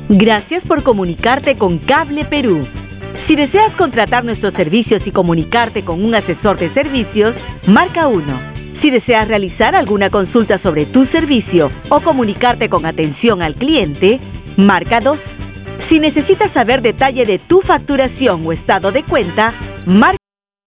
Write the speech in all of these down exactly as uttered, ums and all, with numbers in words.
Gracias por comunicarte con Cable Perú. Si deseas contratar nuestros servicios y comunicarte con un asesor de servicios, marca uno. Si deseas realizar alguna consulta sobre tu servicio o comunicarte con atención al cliente, marca dos. Si necesitas saber detalle de tu facturación o estado de cuenta, marca.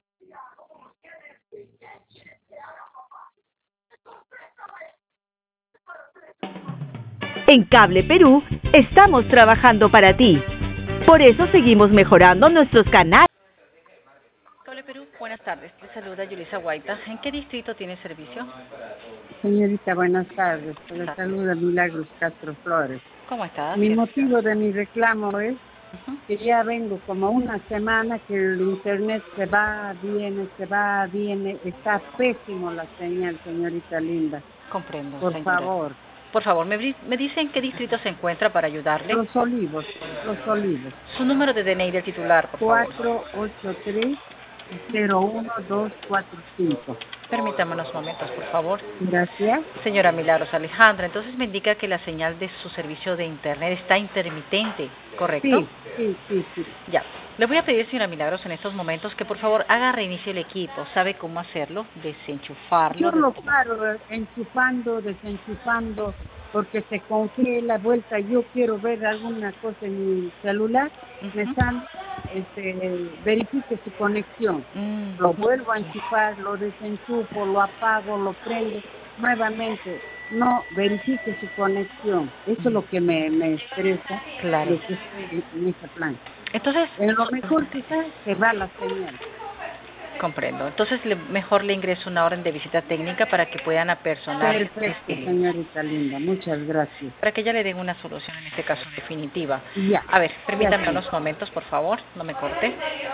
En Cable Perú estamos trabajando para ti. Por eso seguimos mejorando nuestros canales. Cable Perú, buenas tardes. Le saluda Yulisa Guaita. ¿En qué distrito tiene servicio? Señorita, buenas tardes. Le saluda Milagros Castro Flores. ¿Cómo está? Mi ¿Sí? motivo de mi reclamo es Uh-huh. que ya vengo como una semana que el internet se va, viene, se va, viene. Está pésimo la señal, señorita linda. Comprendo, Por señora. favor. Por favor, ¿me, me dice en qué distrito se encuentra para ayudarle? Los Olivos, Los Olivos. Su número de D N I del titular, por favor. cuatro ocho tres cero uno dos cuatro cinco. Permítame unos momentos, por favor. Gracias. Señora Milagros Alejandra, entonces me indica que la señal de su servicio de internet está intermitente, ¿correcto? Sí, sí, sí, sí. Ya. Le voy a pedir, señora Milagros, en estos momentos que por favor haga reinicio el equipo. ¿Sabe cómo hacerlo? Desenchufarlo. Yo lo paro enchufando, desenchufando, porque se congela vuelta. Yo quiero ver alguna cosa en mi celular, Uh-huh. me sale, este, verifique su conexión. Mm. Lo vuelvo a enchufar, lo desenchufo, lo apago, lo prendo nuevamente. No, verifique su conexión. Eso es lo que me, me estresa. Claro. De que estoy en ese plan. Entonces, En lo mejor que está, se va la señal. comprendo. Entonces, le, mejor le ingreso una orden de visita técnica para que puedan apersonar. Perfecto, este, señorita linda. Muchas gracias. para que ya le den una solución, en este caso definitiva. Ya. A ver, permítame Ya, unos momentos, por favor, no me corte.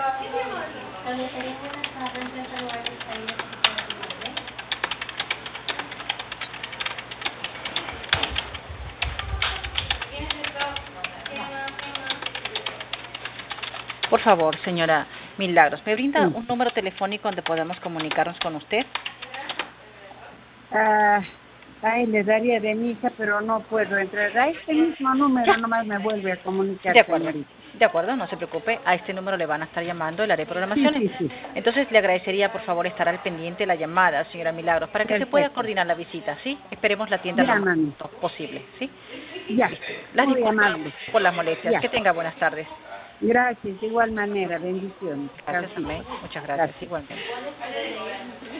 Por favor, señora Milagros, ¿me brinda Sí. un número telefónico donde podamos comunicarnos con usted? Ah, ahí le daría de mi hija, pero no puedo entrar. A este mismo número nomás me vuelve a comunicar, De acuerdo, señorita. de acuerdo, no se preocupe, a este número le van a estar llamando, le haré programaciones. Sí, sí, sí. Entonces le agradecería por favor estar al pendiente de la llamada, señora Milagros, para que Perfecto. se pueda coordinar la visita, ¿sí? Esperemos la atienda Ya, lo más mami. pronto posible, ¿sí? Ya, Las muy disculpas amable. por las molestias, Ya. que tenga buenas tardes. Gracias, de igual manera, bendiciones. Gracias, Chao, amén. Muchas gracias, Gracias. igualmente.